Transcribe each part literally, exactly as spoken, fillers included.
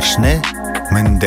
Малгашне мэнде.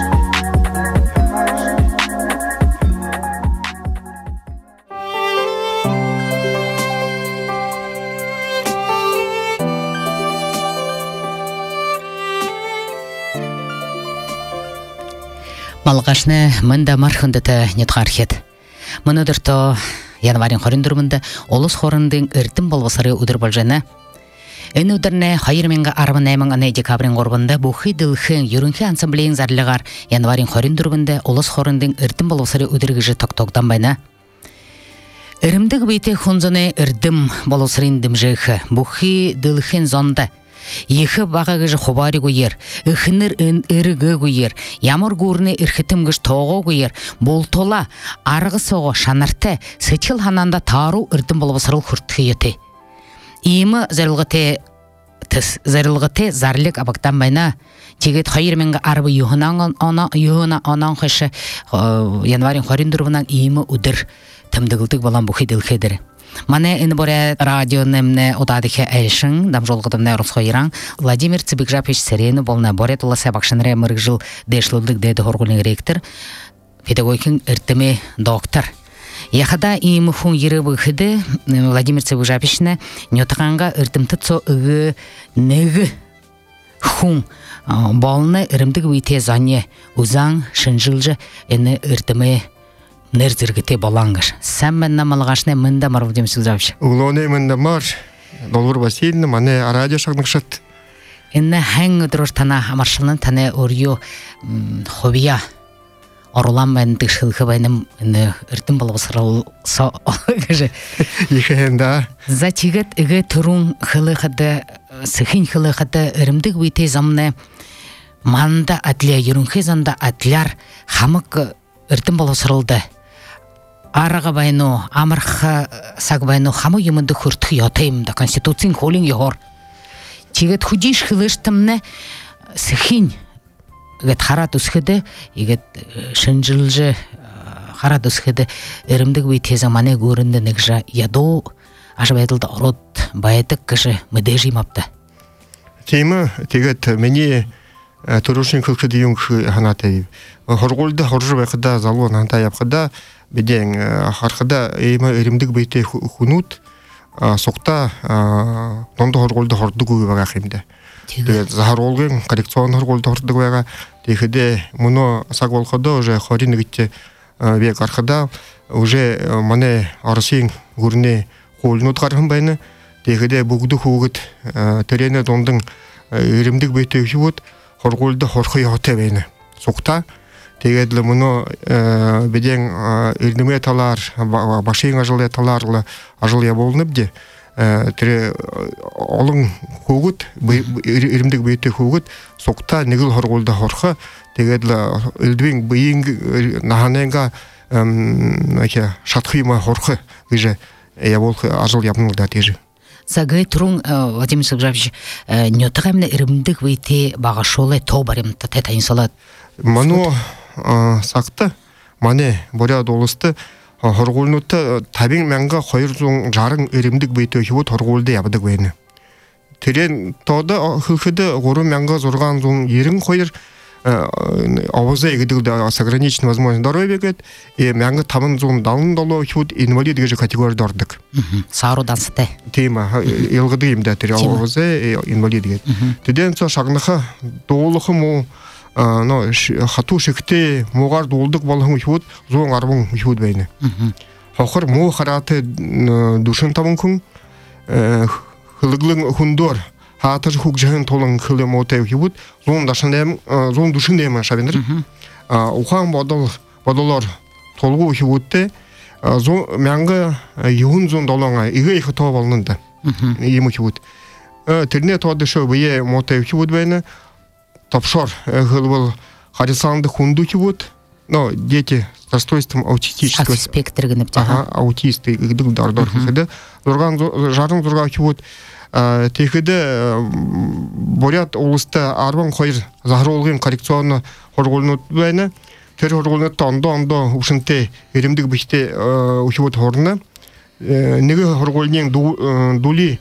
Малгашне мэнде мархындыты нетхархет. Мынадырто январин хорындырмында олыс хорындың ыртым болбасары удыр болжаны. Эн удырне хайырменга арбын эмің аны декабрин горбында бухи дылхын юрунхи ансамблейн зарлыгар январин хорындырмында олыс хорындың ыртым болбасары удыргыжы токтоктан байна. Ирымдык бейте хунзаны ырдым болбасарын дымжыхы бухи дылхын зонда. Ехы бағағыжы хубари гуер, ихыныр ырыгы гуер, ямыр гурны ирхитимгыш тоғы гуер, болтола, арғы соғы шанарты, сычыл хананда тару ырдым болбасырыл хуртхы еті. Иймі зарылғыте тыс, зарылғыте зарлик абақтан байна, тегет хайырменгі арбы юхына онан қышы январин хорындырвынан иймі удыр тымдығылдық балан бұхи дылхедірі. Мане ин боре радио немне одадихе элшин дам жолгодымне русхойран Владимир Цыбыкжапич Серену болна боре туласа бакшынре мыргжыл дешлылдык деди хоргулын ректор педагогикин эртеме доктор. Яхада им хун йыры выхыды Владимир Цыбыкжапичне нётганга эртемтыцо ыгы неги хун болны эрымдык вите зане узан шынжылжы эне эртеме нерзергете балангаш. Сәм мәнна малгашне мында мар Владимир Цыбыкжапич. Улоне мында мар. Долур Васильевна мане радио шагныкшат. Инне һәң дрош тана маршалны тане орью хобия. Орулан мен дышылгы байным инне иртим балбасырыл со гыжы. Ихенда. Затигет иге турун хылы хады сыхин хылы хады ирымдык вите замне манда атлия юрунхи занда атляр хамык иртим балбасырылды. Арага байну, амарха саг байну хаму юмынды хүртхи ятайымда конституцин холин йогор. Чигет худиш хылыштымны сыхин гет харат усхыды, игет шынжылжы харат усхыды эрымдык бейте замане көрінді негжа яду ажбайдылды ород байдык кыжы мүдежи мапты. Тема тегет мені турушин кылкыды юнг ханатайып. Хоргулды хоржы байқыда залуан хантайапқыда беден харқыда эйма эримдік бейте хунут соқта нонды хоргулды хорды көгі баға қимді. Захар олғын коллекцион хоргулды хорды көгі текеде мұны сақ олқыда уже хорин гитте бек арқыда уже мане арысың көріне қолынут қарғын байны текеде бүгді хуғыт терені дондың эримдік бейте хүйет хоргулды хорқы яғыты байны соқта Тегедлі мұны беден үрдіме талар, башың ажыл таларлы ажыл я болынып де, тірі олың қоғыт, үрімдік бейті қоғыт, соқта негіл хорғылды хорқы, тегедлі үрдімен бейін нағанайынға шатқыйма хорқы ғыжы я бол ажыл япынылда тежі. Загай турун Владимир Цыбыкжапич нётығамны үрімдік бейті бағашолы тоу барымды тәтайын солады. Ману сақты, мане боря долысты, хоргулнутты табин мәңгі қойыр зоң жарың өрімдік бейті өкеу торгулды ябыдық бейіні. Терен тоды хылхыды ғору мәңгі зорған зоң ерін қойыр ауызы егіділді сограничный возможность здоровья бекет, и мәңгі табын зоң далын долу өкеу инвалид гежі категория дордық. Сару дансыты. Тема, елгіді емді тірі ауызы инвалид гет. Теден со шағнықы доғылықы му но хату шекте мугар долдык балгын хут зоң арбын хут бейне. Хохыр му хараты душын табын күн хылыглын хундор хатыр хук жахын толын хылы моте хут зоң дашын дем зоң душын дем шабендир. Ухан бодол бодолор толгу хутте зоң мәңгі юн зоң долонга иге их то балнында. Ему хут. Терне тоды шо бие моте хут бейне. Топшор был харисанды хунду хивут, но дети с расстройством аутистического спектра гнептя. Ага, аутисты игдык дардор хиде. Зорган жарын зорга хивут. Техиде борят улыста арбан хойр захролгын коррекционно хоргулнут байна. Тэр хоргулнут тондо ондо ушинте эримдик бихте хивут хорна. Неге хоргулнын дули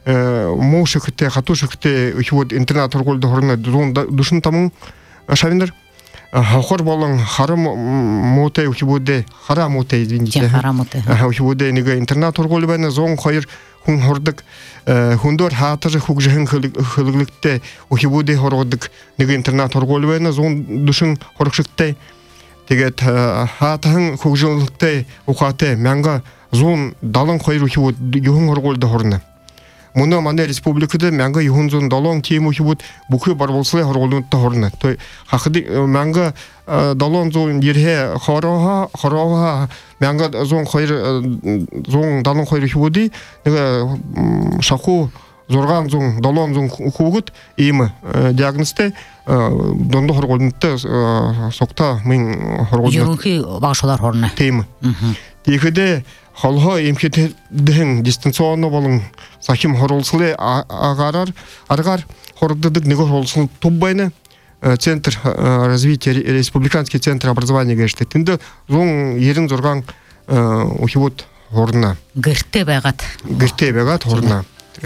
мо шыкте хату шыкте вот интернет торголды хорна душын тамын шавиндар хохор болон харам моте учбуде харам моте извините харам моте учбуде нега интернет торголы бана зон хайр хун хордык хундор хатыр хугжын хылыглыкте учбуде хородык нега интернет торголы бана зон душын хоршыкте тэгээд хатын хугжынлыкте ухате мянга зон далын хайр учбуд юхун хорголды хорна Муна мане республикада мянга юхунзун далон тему хибут бухы бар болсалай хорголнутта хорна. Той хакыды мянга далон зон ерхе хороха хороха мянга зон хайр зон далон хайр хибуди нега шаху зорган зон далон зон хугут има диагносте дондо хорголнутта сокта мен хорголнут. Юрунки багшалар хорна. Тема. Тихиде Холхо имкетден дистанционно болон сахим хоролслы агарар аргар хордыдык него хоролсын туббайны центр развития республиканский центр образования геште тинде зон ерин зорган ухибут хорна герте багат герте багат хорна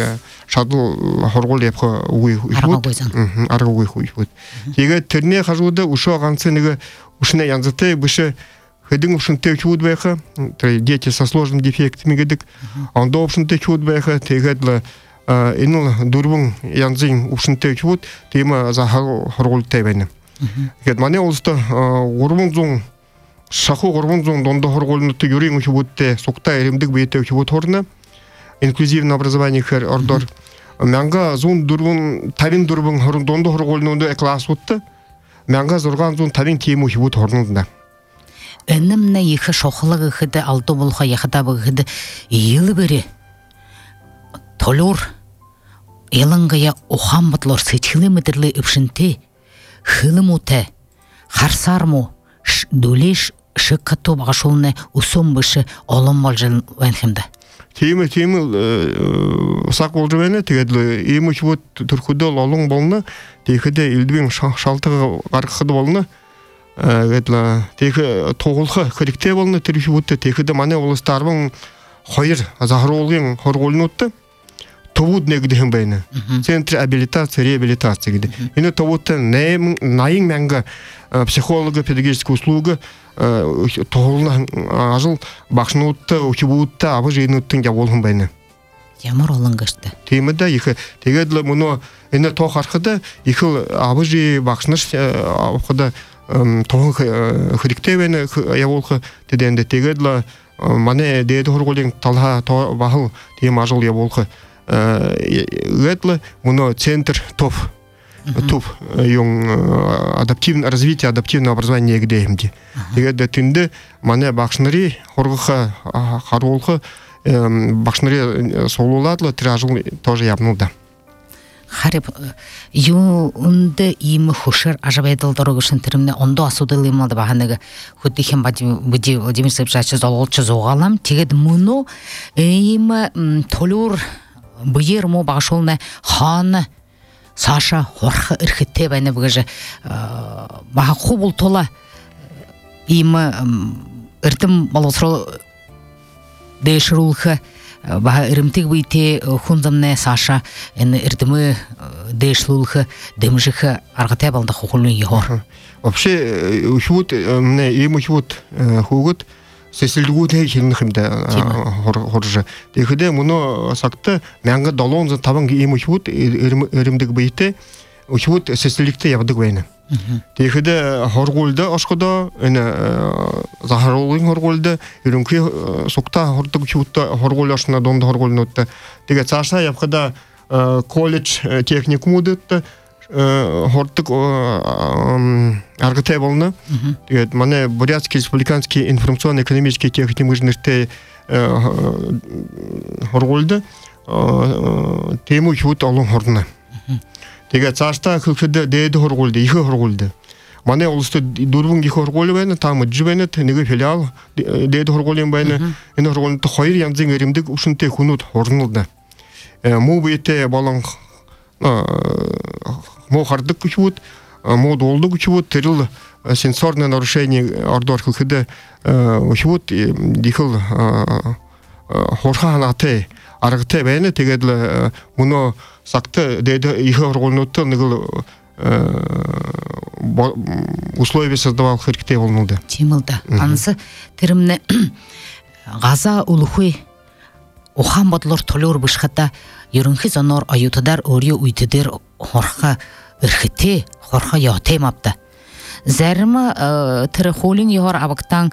шадыл хоргол япха уй ухибут арга уй ухибут теге терне хажуда ушо ганцы неге ушне янзыты бышы Хэдин ушин течуд бэха, дети со сложными дефектами гэдик, он до ушин течуд бэха, тэгэдла инул дурбун янзин ушин течуд, тема за хоргол тэбэни. Гэд мане олста урбун зун, шаху урбун зун дондо хорголнуты юрин ухибутте, сокта эримдик бейте ухибут хорна, инклюзивное образование хэр ордор. Мянга зун дурбун, тавин дурбун дондо хорголнуты экласс утты, мянга зорган зун тавин тему ухибут хорнуты. Энемне ихе шохлыгы хыды алды болха яхыдабы хыды йылы бери толур елангая охан батлор сечилы мыдырлы ыпшынты хылымуте харсарму дулеш шыккату бағашулны усум бышы олым болжын венхимді. Теймі теймі сақ болжы бәне тегедлі емі вот түркуды олың болны тейхіде үлдібен шалтығы ғарқыды болны Гэдла тех тоголха корректе болны тэрхи бүтте техде мане улыстарбын хайр захролгын хорголнутты товуд негдем байна центр абилитации реабилитации гэдэг энэ товудта найн мянга психолога педагогическая услуга тоголна ажыл бакшнутта учибутта абы жейнуттын жаболгын байна ямар олон гашты темада их тэгэд муну энэ тох аркада их абы жей бакшныш абыда тоон хриктевен явуулха тэдэнд тэгэдла мане дээд хорголын талха бахал тийм ажил явуулха гэдла муно центр топ топ юн адаптивное развитие адаптивное образование гдемди тэгэд тинде мане бакшныри хоргоха харулха бакшныри солуладла тиражыл тоже явнуда Хариб юнде им хушер ажабайдал дорогушын тиримне ондо асудыл ималды баханеге худдихен бади Владимир Сапшачы зололчы зоғалам тегед муну им толур бұйер му бағашолны ханы Саша хорхы ирхитте байны бұгыжы баға қубыл тола им иртім балосрол дейшірулхы Ба ирмтик бите хунзамне Саша эн ирдимы дэшлулхы дэмжихы аргатэ балда хохулун йор. Вообще учут мне им учут хугут сесилдгут хилнхимдэ хоржа. Тэгэхдээ муно сакта мянга долонза таван им учут ирмдик бите учут сесилдикте явдаг байна. Тэгэхдээ хоргуулда ашгада энэ захарлын хоргуулда ерөнхий сукта хордог учутта хоргуулашна донд хоргуулнуудта тэгээ цаашаа явхада колледж техникумудад хордог аргатай болно. Тэгээд манай Бурятский республиканский информационно-экономический техникум инженертэй хоргуулда тему учут олон хорно. Тэгээ цааштай хөлхөд дээд хоргуулд их хоргуулд. Манай улсад дөрвөн их хоргуул байна, та мөж байна, нэг филиал дээд хоргуулийн байна. Энэ хоргуулд хоёр янзын ирэмдэг өвшөнтэй хүнүүд хорнолд. Муу биетэй болон муу хардаг хүчүүд, муу дуулдаг хүчүүд тэрл сенсорное нарушение ордор хөлхөд хүчүүд дихэл хорхаанатай аргыте бәне тегедле муну сакты деде ихе орголнутты нигыл условия создавал хиркте болмулды. Тимилда. Анысы тиримне газа улухуй охан бодлор толор бышхата юрунхи занор аютадар орию уйтедер хорха ирхите хорха яте мапта. Зәрмі тірі холин яғар абықтан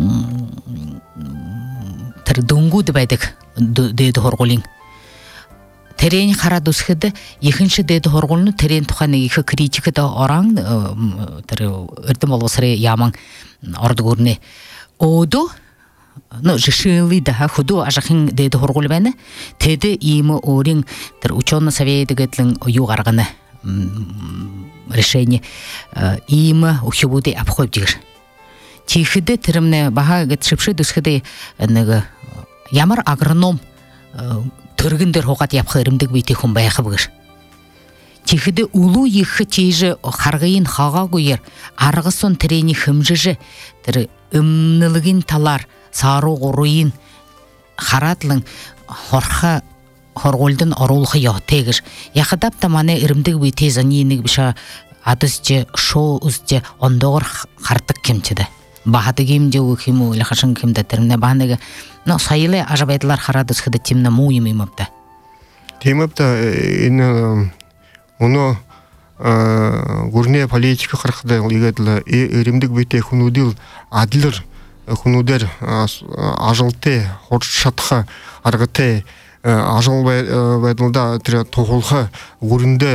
тірі дунгу дебайдық дейді хорголин. Терен қара дұсқыды, екінші дейді хорголыны терен тұқаны екі критика да оран тірі үрдім олғысыры яман орды көріне. Оду, жышылы да худу ажақын дейді хорголы бәні, теді емі орин тірі ученый совет-дігітлің ұйу қарғаны решение има ухибуде обход дигер. Тихиде тиримне баха гетшипши дусхиде нега ямар агроном төргендер хогат япхырымдык бити хум байхы бигер. Тихиде улу ихы тейже харгыйын хага гуер аргысон трени хымжыжы тири ымнылыгын талар сару горуйын харатлын хорха хорголдын орулхы яhtегер. Яхадап тамане ирымдык бити занийник биша адысче шоу үзче ондогор хартык кемчеде. Бахаты кемде у кему или хашын кемде термне баханеге но сайылы ажабайдылар харадыс хыды темне муйым имапта. Темапта ин уно гурне политика хархда лигадла ирымдык бити хунудил адлер хунудер ажылте хоршатха аргыте ажыл байдылда тире тоғылға гуринде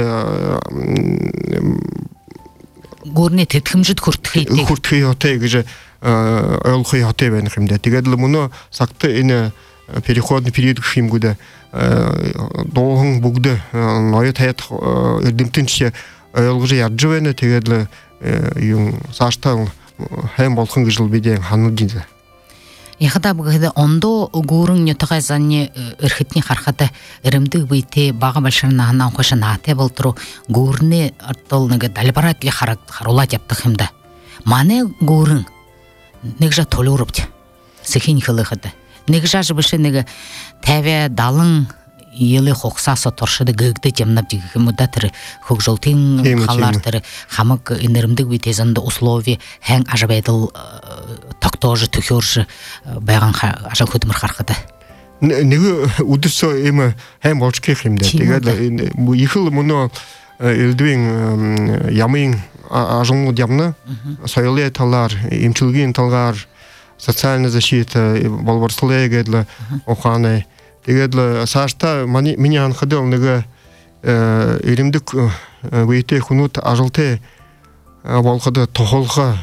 гурне теткимжит куртхейте куртхейте гже олхейте бенхимде тигедле муну сакты ине переходный период химгуде долгын бугды ноя таят эрдимтинче олгыжы яджывене тигедле юн саштан хэм болхын гжыл биде ханудинде. Яхада бұғыды ондо ғурың нетіғай занне үрхітні қарқаты үрімдік бейте баға бәлшірін ағынан қошы нағате болтыру ғурыны ұрттылныға дәлбаратлі қарула жаптық емді. Мане ғурың нег жа толы ұрыпты, сықин қылығыды. Нег жа жыбышы нег тәве далың елі қоқсасы торшыды гүгді жемнап жегі мұда түрі көк жолтың қалар түрі қамық инірімдік бейтезінді условия әң ажабайдыл тоқтожы, түкерші байған ажал көдімір қарқыды. Неге удырсо емі әң болшке қимді. Ехіл мұны елдуен ямын ажылғы демні, сойлы талар, емчілген талғар, социальная защита, балбарсылы егедлі оқаны. Тегедле сашта меня ходил неге иримдик бейте хунут ажылте волхады тоғылға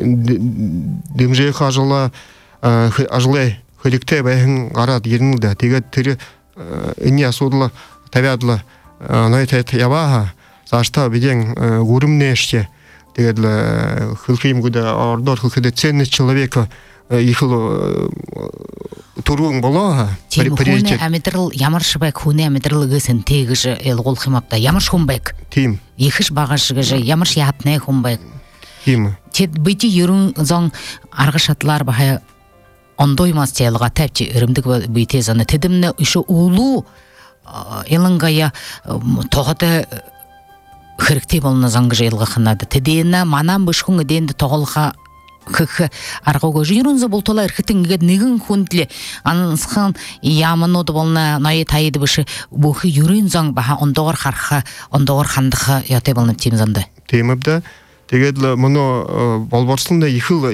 демжейқа ажыла ажылай хөлікте бәйін ғарад ерінілді. Тегед түрі ине асудылы табиадлы найтайт ябаға сашта беден ғурымне іште. Тегедле хылқиым күді ордор хылқиды ценность человека ехал туруң болаға. Хуне әметріл ямаршыбайк хуне әметрілігі сен тегіжі елғол қимапта. Ямарш хумбайк. Тим. Ехіш бағашығыжы, ямарш ятне хумбайк. Тим. Тет бейті ерің зоң арғышатлар бағай ондоймас тәліға тәпчі үрімдік бейте заны. Тедімні үші ұлу еліңғая тоғаты хірікте болына заңғы елға қынады. Тедені манан бұшқың еденді тоғылға кх аргого жирунза болтола эрхитинге нигин хундле анысхан яманоды болна най тайды бышы бухи юринзан баха ондогор харха ондогор хандыха яте болны тимзанды темабда тегедле моно болборсунда ихил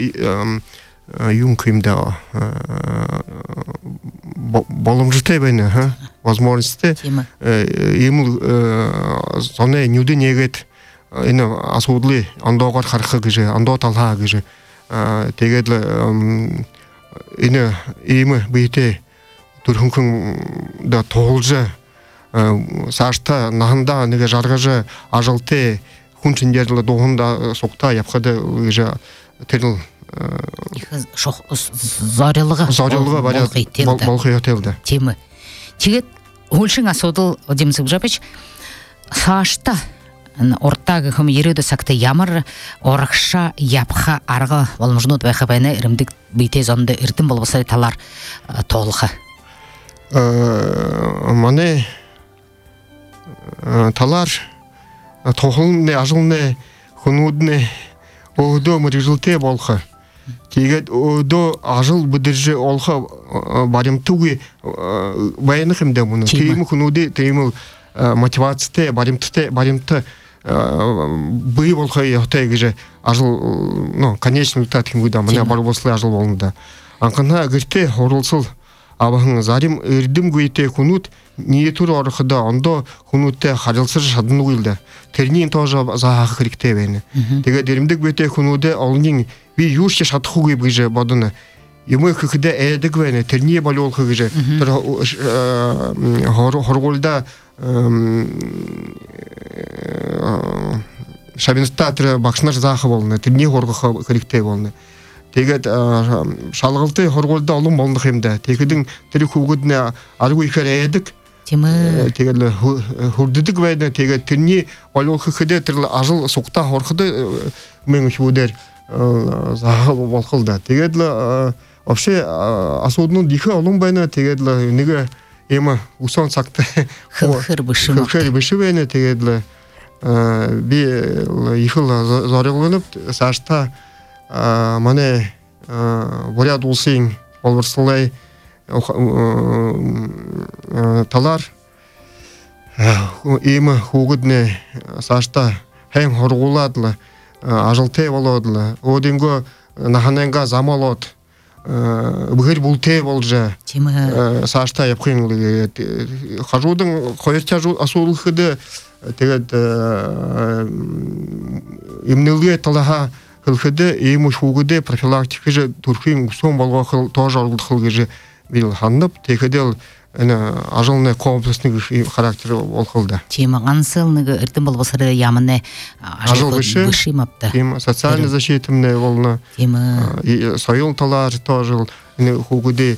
юм кимда боломжите бене ха возможности ему зоне нюди негет ина асудлы ондогор харха гыжы ондо талха гыжы тегедле ине имы бейте турхункун да тоғылжы сашта нахында неге жарғажы ажалте хунчиндерлі доғында соқта япқады гыжы теріл зарылығы зарылығы болқы етелді темі тегет өлшің асудыл демсіп жапыч сашта ортағы хым ереді сақты ямыр орықша япқа арғы волмужнут байқы байны үрімдік бейте зонды үрдім болбасары талар тоғылғы. мане талар тохылны ажылны хунудны одо мырыжылте болха. Тегет одо ажыл быдыржы олха баримтуги баянықымда мұны. Теймі хунуды, теймі мотивацияте, баримтыте, баримты бый болха яхтай гыжы ажыл, ну, конечно, татким гыда, мына бар болсылы ажыл болында. Анқына гырте хорылсыл абахын зарим өрдім гүйте хунут ниетур арқыда, онда хунутте харылсыр шадын уйлды. Тернин тоже захақ хрикте бейні. Теге деримдік гүйте хунуды олнин би юрше шатхуги быжы бадыны. Емы хыхыда әдік бейні, терние балі ол хыгыжы. Хорголда шабинстатыры бақшынар захы болны, терние хорғы хрикте болны. Тегет шалғылты хорголда олым болны хемді. Тегедің тірі хугыдына арғы икер әдік. Тегет хурдыдық бәйді, тегет терние балі ол хыхыда тірлі ажыл соқта хорқыды мен үшудер захы болқылда. Тегет вообще асудның дихы олым бәйні, тегет неге емі усан сақты хыр бұшы бәйні, тегет би ихыл зарығылынып сашта мане боряд улсың олварсылай талар емі хугыдны сашта хэм хоргуладлы ажылте болодылы одинго наханенга замолот бұғыр бұлте болжа сашта япқыңлы хажудың қойырча асулықыды тегет емнілге талаға Хылхыды емуш хугыды профилактика же турхин сон болға хыл тоже алгыд хылгы же бил ханып текедел ажылны комплексный характері ол хылды. Тема ансылныгы үртін болбасыры ямыны ажыл бышы мапты. Тема социальный защитымны олны. Тема сайыл талар тоже хугыды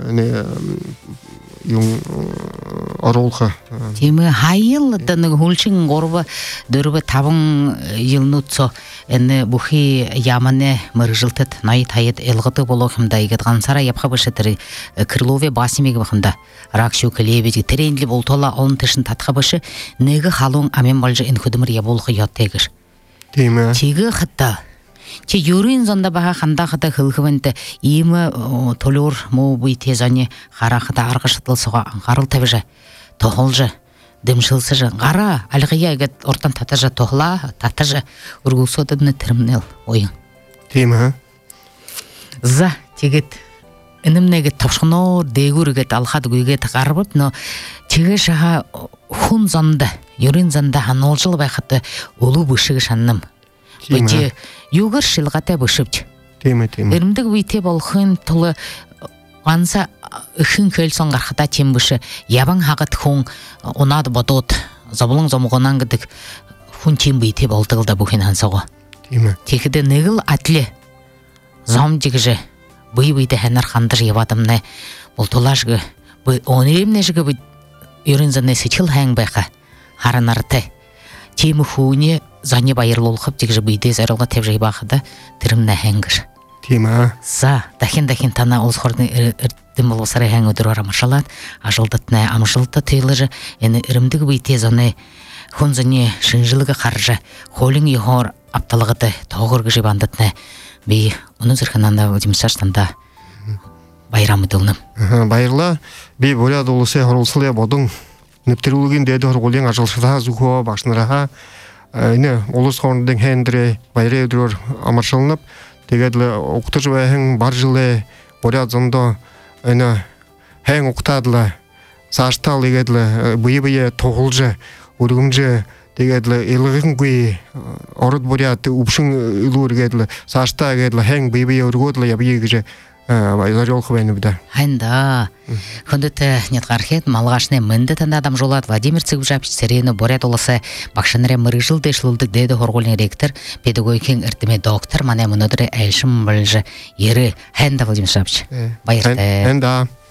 yung arolха. Тема хайыл даны хулчин горба дөрбе табын йылнутсо эне бухи яманы мыржылтыт найт хайет элгыты болохымда игет гансара япха бышытыры крылове басимеги бахында ракшу клебеди теренли болтола он тышын татха бышы неги халун амен болжы эн худымыр я болхы яттегиш. Тема. Чиги хытта Че юрин зонда баха ханда хата хылхывенте имы толор мо буй тезани хара хата аргышытылсыга аңғарыл табыжа тохолжа дымшылсыжа гара алгыя егет ортан татажа тохла татажа ургулсодыны терминал ойын. Тема. За тегет инемнеге тапшынор дегүргет алхат гүйгет гарбыт но теге шаха хун зонда юрин зонда ханолжыл байхаты улу бышыгы шанным. Бөте югыр шылғата бөшіпч. Тема, тема. Өрімдік бүйте болхын тұлы ғанса үхін көл соңғарқыта тем бөші ябың хағыт хуң онады бодот забылың зомығынан гідік хун тем бүйте болдығылда бүхін ансауға. Тема. Текіді негіл атле зом дегіжі бұй бүйте хәнар қандыр ебадымны бұл толашғы оны емне жігі бұй үрінзіні сычыл хәң байқа харанарты темі хуыне зане байырлы олқып тек жібейде зәрілға теп жай бақыда түрімні әңгір. Тема. За, дахин-дахин тана олсқорны үрттім болғысары әң өдір арамашалат, ажылдытны амжылды тыйлы жы, әні үрімдігі бейте заны хунзыне шынжылығы қаржы, холің ехор апталығыды тоғырғы жибандытны бей оны зірхананда Владимирстанда байрамы дылным. Байырла бей бөляд олысы ғырылсылы бодың нүптірілігін деді ғырғолен ажылшыда зүхуа бақшыныраға ne olus hornding hendre bayre dur amarşalınıp tegedle okutucu ve hen barjılı boya zondo ne hen okutadla saçtal tegedle bıy bıy toğulca urgumca tegedle ilgin gui orut boya te upşun ilur tegedle saçta tegedle hen bıy bıy urgudla yapıyıgıcı Байзар жол хвайны бда. Хайнда. Хондыты нетгархет малгашны мынды танда адам жолат Владимир Цыгужапич Серена борят олысы бакшаныре мырыжыл дешлылдык деді хорголин ректор, педагогикин иртиме доктор, мане мынодыры әлшім білжі ері. Хайнда Владимир Цыгужапич. Байырты. Хайнда.